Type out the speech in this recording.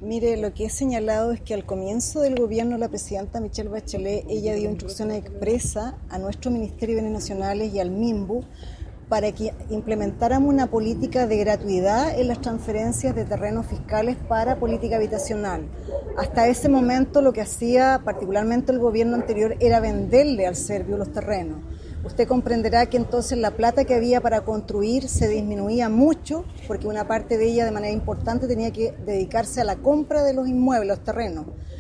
Mire, lo que he señalado es que al comienzo del gobierno de la presidenta Michelle Bachelet, ella dio instrucciones expresas a nuestro Ministerio de Bienes Nacionales y al MIMBU para que implementáramos una política de gratuidad en las transferencias de terrenos fiscales para política habitacional. Hasta ese momento lo que hacía particularmente el gobierno anterior era venderle al serbio los terrenos. Usted comprenderá que entonces la plata que había para construir se disminuía mucho porque una parte de ella de manera importante tenía que dedicarse a la compra de los inmuebles, los terrenos.